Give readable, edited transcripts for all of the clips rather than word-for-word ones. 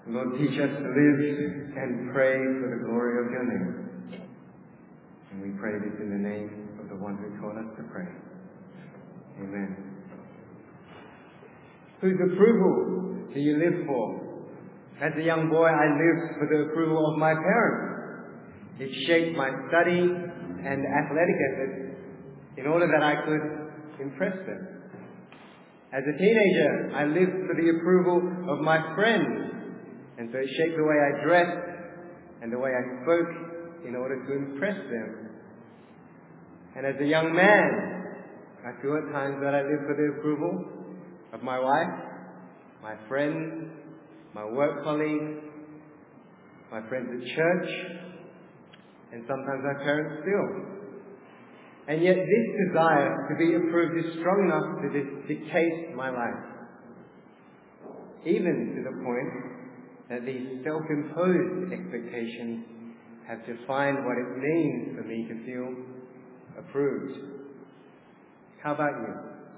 Lord, teach us to live and pray for the glory of your name. And we pray this in the name of the one who taught us to pray. Amen. Whose approval do you live for? As a young boy, I lived for the approval of my parents. It shaped my study and athletic efforts in order that I could impress them. As a teenager, I lived for the approval of my friends, and so it shaped the way I dressed and the way I spoke in order to impress them. And as a young man, I feel at times that I live for the approval of my wife, my friends, my work colleagues, my friends at church, and sometimes my parents still. And yet this desire to be approved is strong enough to dictate my life, even to the point that these self-imposed expectations have defined what it means for me to feel approved. How about you?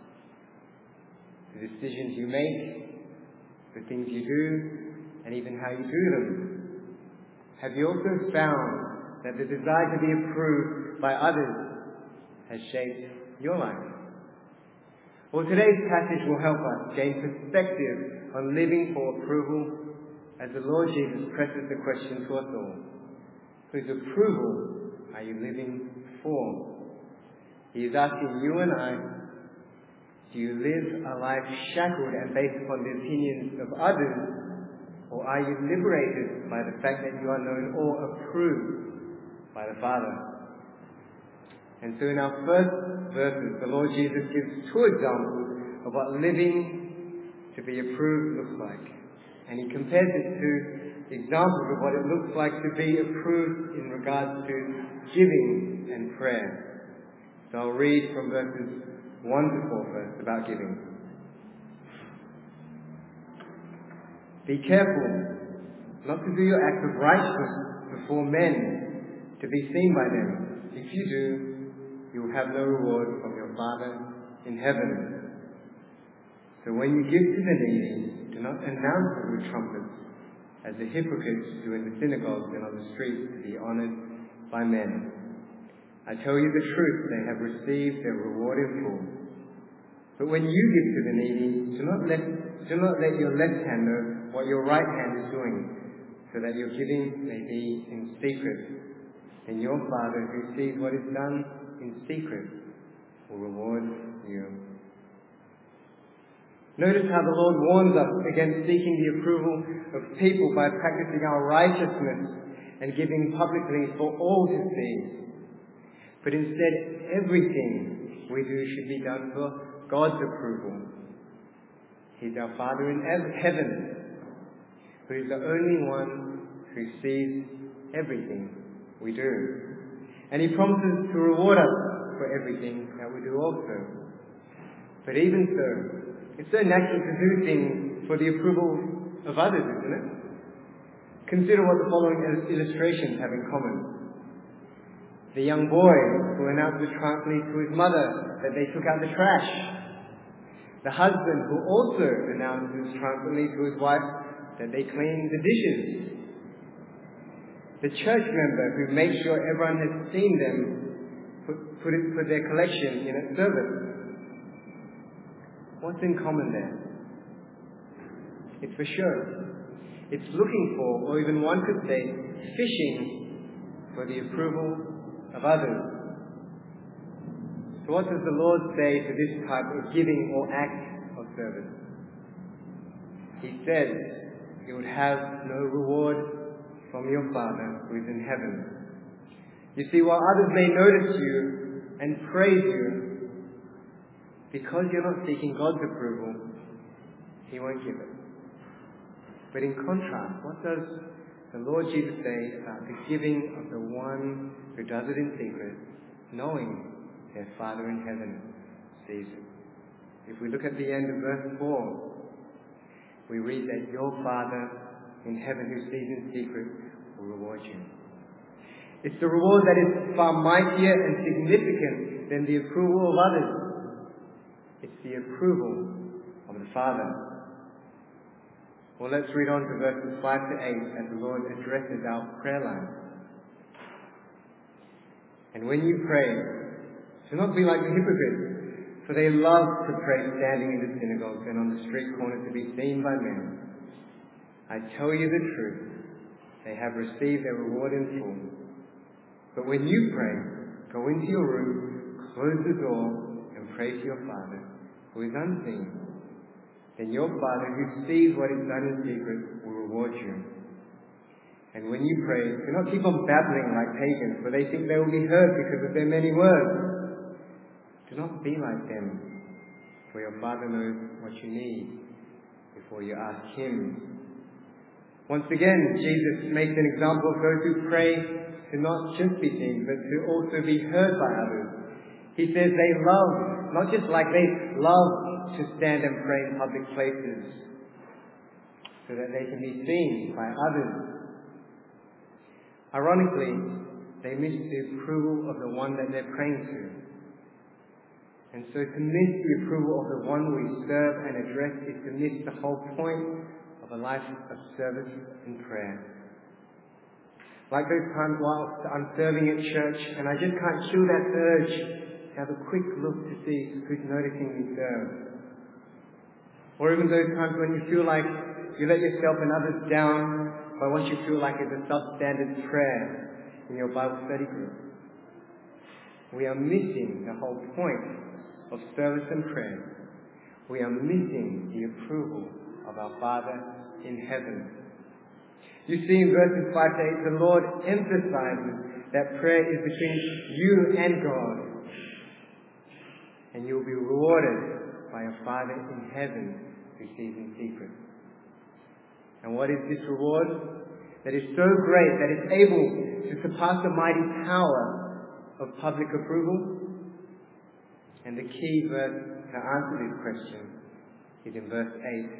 The decisions you make, the things you do, and even how you do them. Have you also found that the desire to be approved by others has shaped your life? Well, today's passage will help us gain perspective on living for approval as the Lord Jesus presses the question to us all. Whose approval are you living for? He is asking you and I, do you live a life shackled and based upon the opinions of others, or are you liberated by the fact that you are known or approved by the Father? And so in our first verses, the Lord Jesus gives two examples of what living to be approved looks like. And he compares it to examples of what it looks like to be approved in regards to giving and prayer. So I'll read from verses 1 to 4 first about giving. Be careful not to do your acts of righteousness before men to be seen by them. If you do, you will have no reward from your Father in heaven. So when you give to the needy, do not announce it with trumpets, as the hypocrites do in the synagogues and on the streets to be honored by men. I tell you the truth, they have received their reward in full. But when you give to the needy, do not let your left hand know what your right hand is doing, so that your giving may be in secret. And your Father who sees what is done in secret will reward you. Notice how the Lord warns us against seeking the approval of people by practicing our righteousness and giving publicly for all to see. But instead, everything we do should be done for God's approval. He's our Father in heaven, who is the only one who sees everything we do. And he promises to reward us for everything that we do also. But even so, it's so natural to do things for the approval of others, isn't it? Consider what the following illustrations have in common. The young boy who announced triumphantly to his mother that they took out the trash. The husband who also announces triumphantly to his wife that they cleaned the dishes. The church member who makes sure everyone has seen them put their collection in its service. What's in common there? It's for sure. It's looking for, or even one could say, fishing for the approval of others. So what does the Lord say to this type of giving or act of service? He said you would have no reward from your Father who is in heaven. You see, while others may notice you and praise you, because you're not seeking God's approval, He won't give it. But in contrast, what does the Lord Jesus say about the giving of the one who does it in secret, knowing their Father in heaven sees it? If we look at the end of verse 4, we read that your Father in heaven who sees in secret will reward you. It's the reward that is far mightier and significant than the approval of others. It's the approval of the Father. Well, let's read on to verses 5 to 8 as the Lord addresses our prayer life. And when you pray, do not be like the hypocrites, for they love to pray standing in the synagogues and on the street corners to be seen by men. I tell you the truth, they have received their reward in full. But when you pray, go into your room, close the door, and pray to your Father, who is unseen. Then your Father, who sees what is done in secret, will reward you. And when you pray, do not keep on babbling like pagans, for they think they will be heard because of their many words. Do not be like them, for your Father knows what you need before you ask Him. Once again, Jesus makes an example of those who pray to not just be seen, but to also be heard by others. He says they love, not just like they love to stand and pray in public places, so that they can be seen by others. Ironically, they miss the approval of the one that they're praying to. And so to miss the approval of the one we serve and address is to miss the whole point of a life of service and prayer. Like those times while I'm serving at church and I just can't chill that urge to have a quick look to see who's noticing me serve. Or even those times when you feel like you let yourself and others down by what you feel like is a substandard prayer in your Bible study group. We are missing the whole point of service and prayer. We are missing the approval of our Father in heaven. You see in verses 5 to 8, the Lord emphasizes that prayer is between you and God. And you will be rewarded by your Father in heaven who sees in secret. And what is this reward? That is so great that it's able to surpass the mighty power of public approval. And the key verse to answer this question is in verse 8.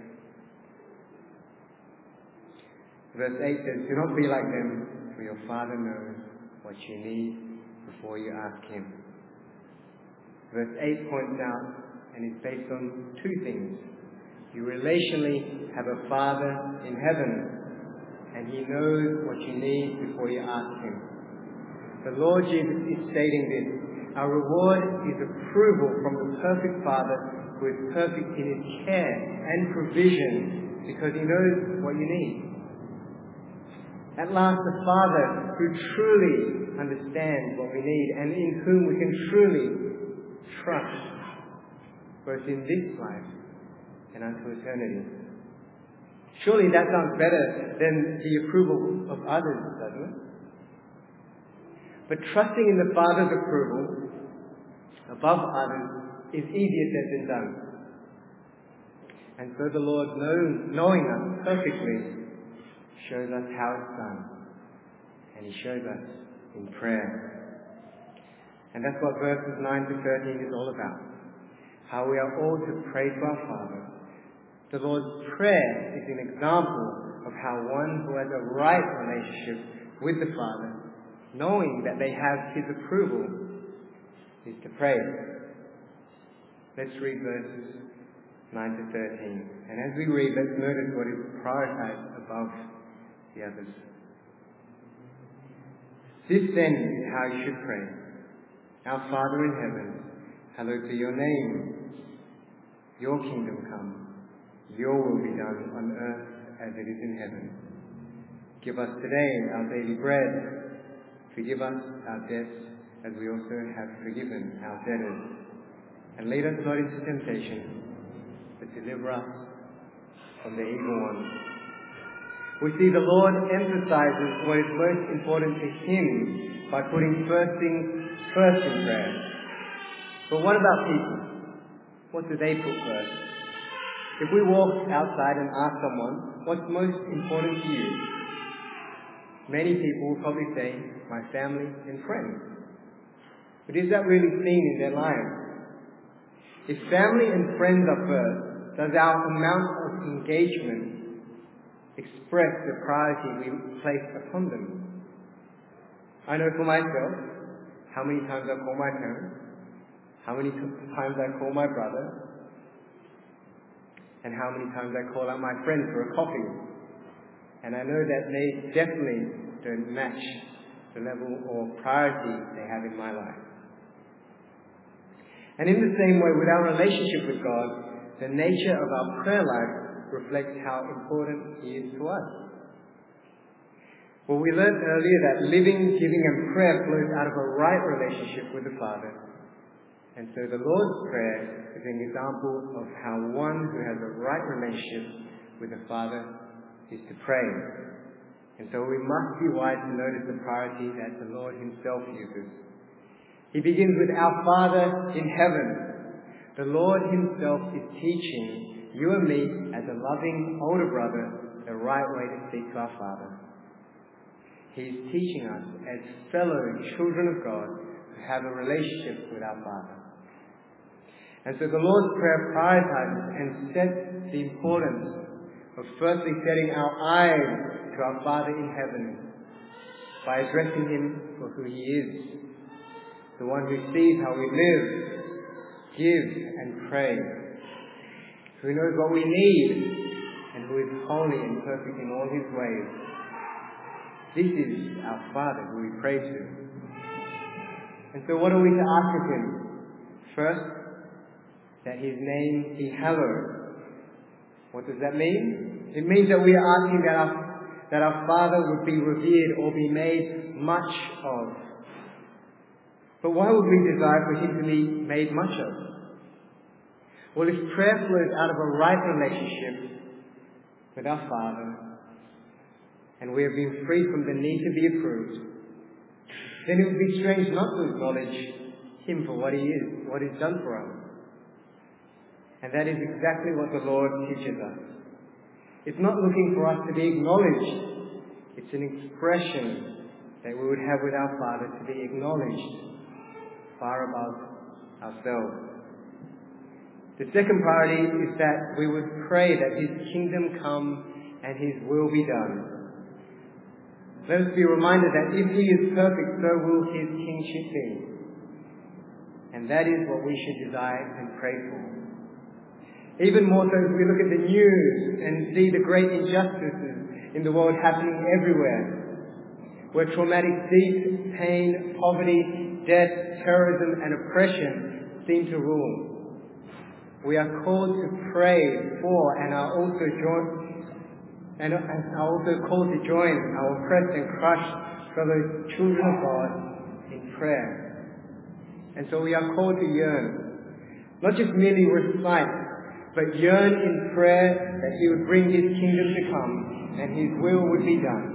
Verse 8 says, do not be like them, for your Father knows what you need before you ask Him. Verse 8 points out, and is based on two things. You relationally have a Father in heaven, and He knows what you need before you ask Him. The Lord Jesus is stating this. Our reward is approval from the perfect Father who is perfect in His care and provision because He knows what you need. At last, the Father who truly understands what we need and in whom we can truly trust, both in this life and unto eternity. Surely that sounds better than the approval of others, doesn't it? But trusting in the Father's approval above others is easier said than done. And so the Lord, knowing us perfectly, shows us how it's done. And He shows us in prayer. And that's what verses 9 to 13 is all about. How we are all to pray to our Father. The Lord's Prayer is an example of how one who has a right relationship with the Father, knowing that they have His approval, is to pray. Let's read verses 9 to 13. And as we read, let's notice what is prioritized above the others. This then is how you should pray. Our Father in heaven, hallowed be your name. Your kingdom come. Your will be done on earth as it is in heaven. Give us today our daily bread. Forgive us our debts as we also have forgiven our debtors. And lead us not into temptation, but deliver us from the evil one. We see the Lord emphasizes what is most important to Him by putting first things first in prayer. But what about people? What do they put first? If we walk outside and ask someone, what's most important to you? Many people will probably say, my family and friends. But is that really seen in their lives? If family and friends are first, does our amount of engagement express the priority we place upon them? I know for myself, how many times I call my parents, how many times I call my brother. and how many times I call out my friends for a coffee. And I know that they definitely don't match the level or priority they have in my life. And in the same way, with our relationship with God, the nature of our prayer life reflects how important He is to us. Well, we learned earlier that living, giving, and prayer flows out of a right relationship with the Father. And so the Lord's Prayer is an example of how one who has a right relationship with the Father is to pray. And so we must be wise to notice the priority that the Lord Himself uses. He begins with our Father in heaven. The Lord Himself is teaching you and me as a loving older brother the right way to speak to our Father. He is teaching us as fellow children of God to have a relationship with our Father. And so the Lord's Prayer prioritizes and sets the importance of firstly setting our eyes to our Father in heaven by addressing Him for who He is, the one who sees how we live, give and pray, who knows what we need, and who is holy and perfect in all His ways. This is our Father who we pray to. And so what are we to ask of Him? First, that His name be hallowed. What does that mean? It means that we are asking that our Father would be revered or be made much of. But why would we desire for Him to be made much of? Well, if prayer flows out of a right relationship with our Father, and we have been freed from the need to be approved, then it would be strange not to acknowledge Him for what He is, what He's done for us. And that is exactly what the Lord teaches us. It's not looking for us to be acknowledged. It's an expression that we would have with our Father to be acknowledged far above ourselves. The second priority is that we would pray that His kingdom come and His will be done. Let us be reminded that if He is perfect, so will His kingship be. And that is what we should desire and pray for. Even more so as we look at the news and see the great injustices in the world happening everywhere, where traumatic defeat, pain, poverty, death, terrorism and oppression seem to rule. We are called to pray for and are also called to join our oppressed and crushed fellow children of God in prayer. And so we are called to yearn, not just merely recite, but yearn in prayer that He would bring His kingdom to come and His will would be done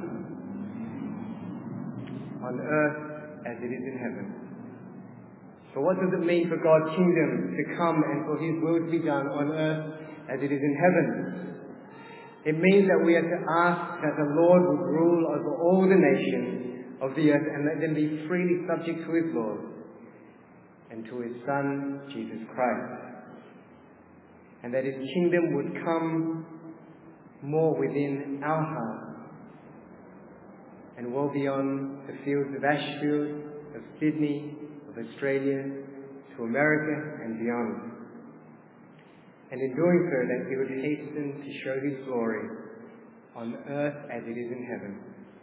on earth as it is in heaven. So what does it mean for God's kingdom to come and for His will to be done on earth as it is in heaven? It means that we are to ask that the Lord would rule over all the nations of the earth and let them be freely subject to His laws and to His Son, Jesus Christ. And that His kingdom would come more within our hearts and well beyond the fields of Ashfield, of Sydney, of Australia, to America and beyond. And in doing so, that He would hasten to show His glory on earth as it is in heaven.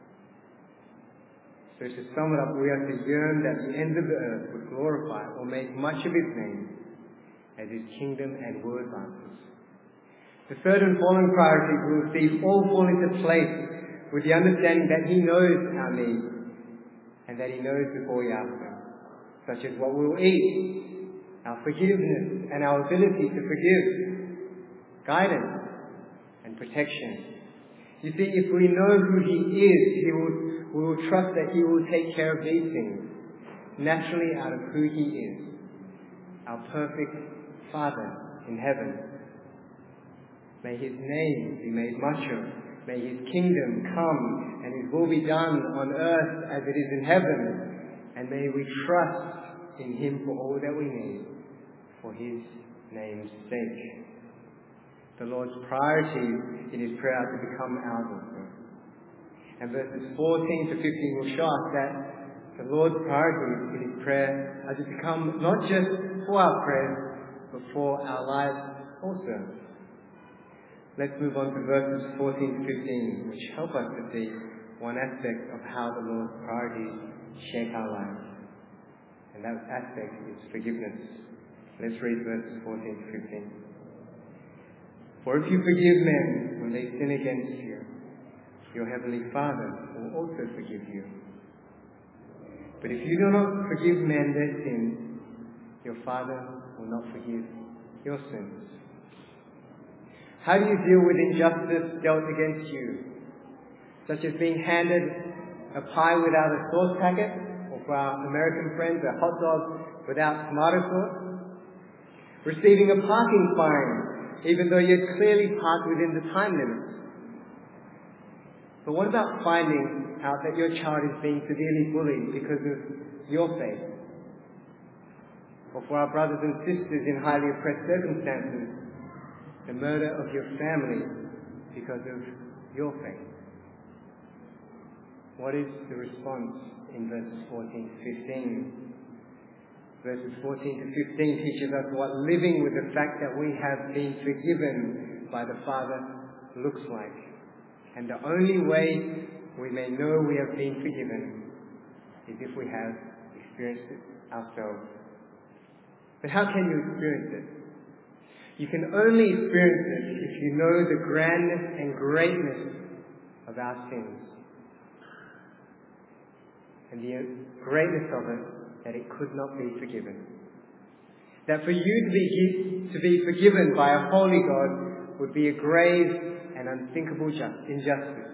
So to sum it up, we are to yearn that the ends of the earth would glorify or make much of His name as His kingdom and will advances. The third and following priorities we will see all fall into place with the understanding that He knows our needs and that He knows before we ask them, such as what we will eat, our forgiveness and our ability to forgive, guidance and protection. You see, if we know who He is, we will trust that He will take care of these things naturally out of who He is, our perfect Father in heaven. May His name be made much of. May His kingdom come and His will be done on earth as it is in heaven. And may we trust in Him for all that we need, for His name's sake. The Lord's priorities in His prayer are to become ours also. And verses 14 to 15 will show us that the Lord's priorities in His prayer are to become not just for our prayers, but for our lives also. Let's move on to verses 14 to 15, which help us to see one aspect of how the Lord's priorities shape our lives. And that aspect is forgiveness. Let's read verses 14 to 15. For if you forgive men when they sin against you, your heavenly Father will also forgive you. But if you do not forgive men their sins, your Father will not forgive your sins. How do you deal with injustice dealt against you, such as being handed a pie without a sauce packet, or for our American friends, a hot dog without tomato sauce? Receiving a parking fine, even though you had clearly parked within the time limit? But what about finding out that your child is being severely bullied because of your faith? Or for our brothers and sisters in highly oppressed circumstances, the murder of your family because of your faith? What is the response in verses 14 to 15? Verses 14 to 15 teaches us what living with the fact that we have been forgiven by the Father looks like. And the only way we may know we have been forgiven is if we have experienced it ourselves. But how can you experience it? You can only experience it if you know the grandness and greatness of our sins. And the greatness of it, that it could not be forgiven. That for you to be forgiven by a holy God would be a grave and unthinkable injustice.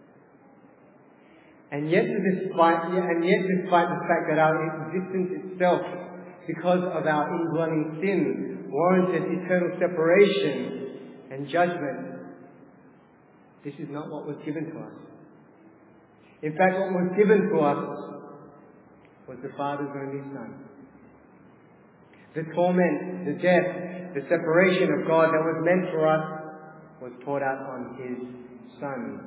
And yet despite the fact that our existence itself, because of our indwelling sin, warranted eternal separation and judgment, this is not what was given to us. In fact, what was given to us was the Father's only Son. The torment, the death, the separation of God that was meant for us was poured out on His Son.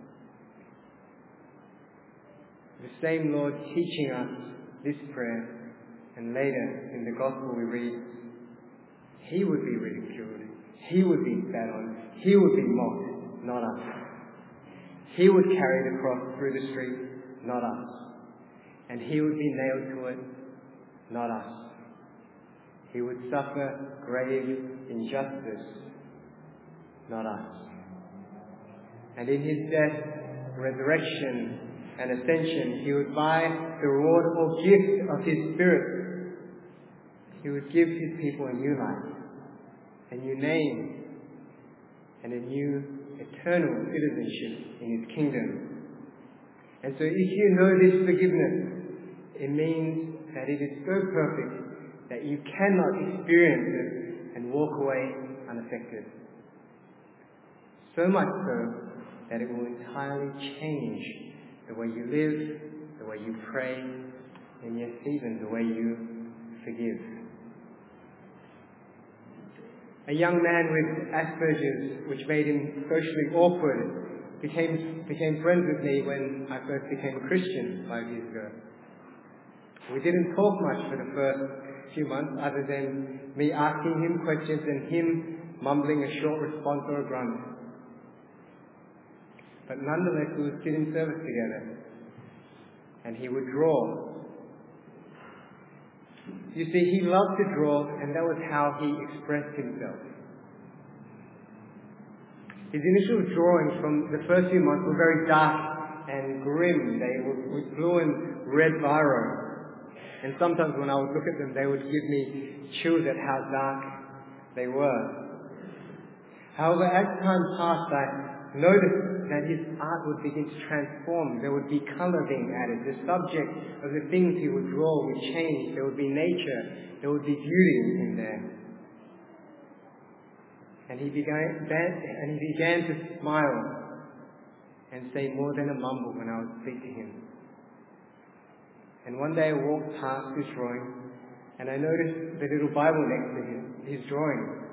The same Lord teaching us this prayer, and later in the Gospel we read, He would be ridiculed, He would be spat on, He would be mocked, not us. He would carry the cross through the street, not us. And He would be nailed to it, not us. He would suffer grave injustice, not us. And in His death, resurrection, and ascension, He would buy the reward or gift of His Spirit. He would give His people a new life, a new name, and a new eternal citizenship in His kingdom. And so if you know this forgiveness, it means that it is so perfect that you cannot experience it and walk away unaffected. So much so that it will entirely change the way you live, the way you pray, and yes, even the way you forgive. A young man with Asperger's, which made him socially awkward, became friends with me when I first became a Christian 5 years ago. We didn't talk much for the first few months, other than me asking him questions and him mumbling a short response or a grunt. But nonetheless, we would sit in service together, and he would draw. You see, he loved to draw, and that was how he expressed himself. His initial drawings from the first few months were very dark and grim. They were with blue and red biro. And sometimes when I would look at them, they would give me chills at how dark they were. However, as time passed, I noticed that his art would begin to transform. There would be color being added. The subject of the things he would draw would change. There would be nature. There would be beauty in there. And he began to smile and say more than a mumble when I would speak to him. And one day I walked past his drawing, and I noticed the little Bible next to his drawing.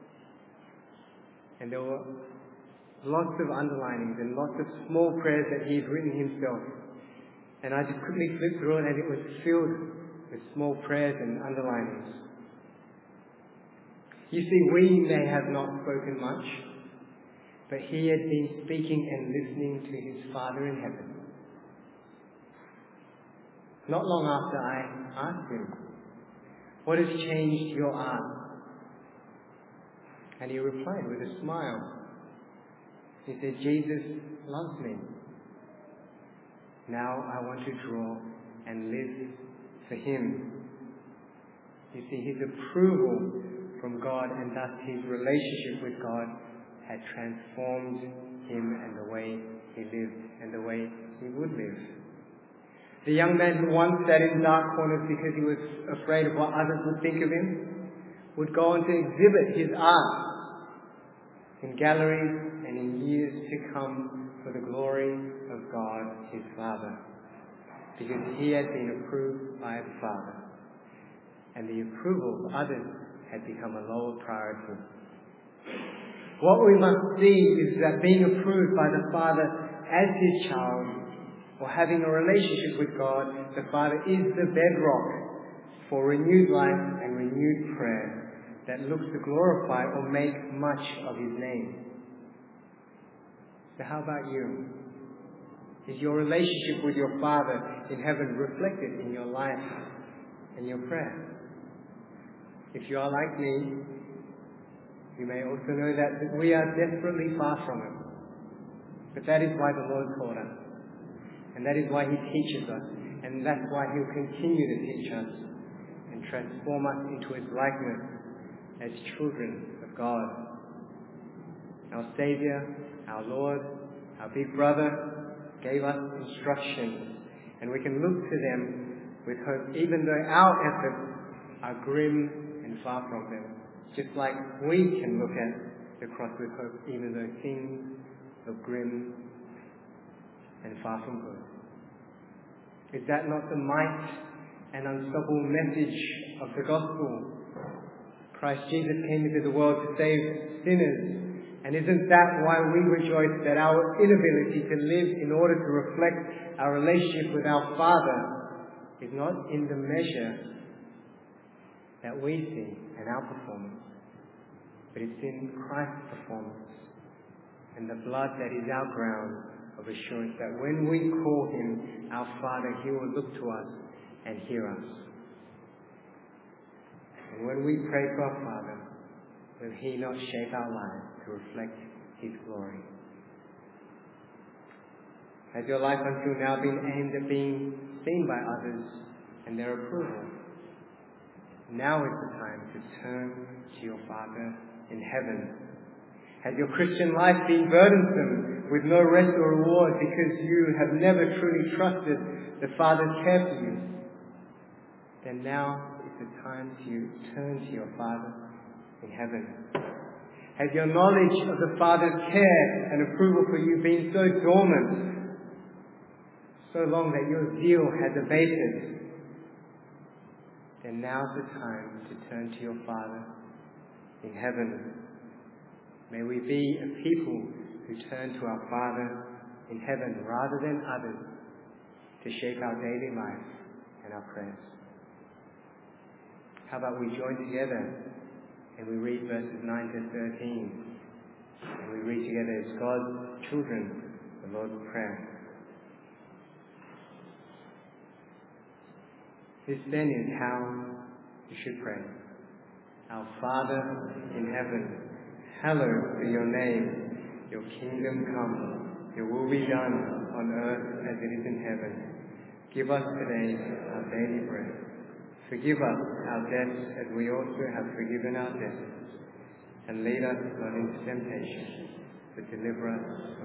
And there were lots of underlinings and lots of small prayers that he had written himself. And I just quickly flipped through it, and it was filled with small prayers and underlinings. You see, we may have not spoken much, but he had been speaking and listening to his Father in heaven. Not long after I asked him, "What has changed your art?" And he replied with a smile. He said, "Jesus loves me. Now I want to draw and live for him." You see, his approval from God and thus his relationship with God had transformed him and the way he lived and the way he would live. The young man who once sat in dark corners because he was afraid of what others would think of him would go on to exhibit his art in galleries and in years to come for the glory of God, his Father, because he had been approved by the Father, and the approval of others had become a lower priority. What we must see is that being approved by the Father as his child, or having a relationship with God, the Father, is the bedrock for renewed life and renewed prayer that looks to glorify or make much of his name. So how about you? Is your relationship with your Father in heaven reflected in your life and your prayer? If you are like me, you may also know that we are desperately far from it. But that is why the Lord called us. And that is why he teaches us. And that's why he'll continue to teach us and transform us into his likeness as children of God. Our Savior, our Lord, our big brother gave us instructions, and we can look to them with hope, even though our efforts are grim and far from them. Just like we can look at the cross with hope, even though things look grim and far from good. Is that not the might and unstoppable message of the gospel? Christ Jesus came into the world to save sinners. And isn't that why we rejoice that our inability to live in order to reflect our relationship with our Father is not in the measure that we see in our performance, but it's in Christ's performance and the blood that is our ground of assurance that when we call him our Father, he will look to us and hear us. And when we pray to our Father, will he not shape our lives to reflect his glory? Has your life until now been aimed at being seen by others and their approval? Now is the time to turn to your Father in heaven. Has your Christian life been burdensome with no rest or reward because you have never truly trusted the Father's care for you? Then now is the time to turn to your Father in heaven. Has your knowledge of the Father's care and approval for you been so dormant, so long that your zeal has abated? Then now's the time to turn to your Father in heaven. May we be a people who turn to our Father in heaven rather than others to shape our daily life and our prayers. How about we join together and we read verses 9 to 13. And we read together as God's children the Lord's Prayer. This then is how you should pray. Our Father in heaven, hallowed be your name. Your kingdom come. Your will be done on earth as it is in heaven. Give us today our daily bread. Forgive us our debts as we also have forgiven our debtors. And lead us not into temptation, but deliver us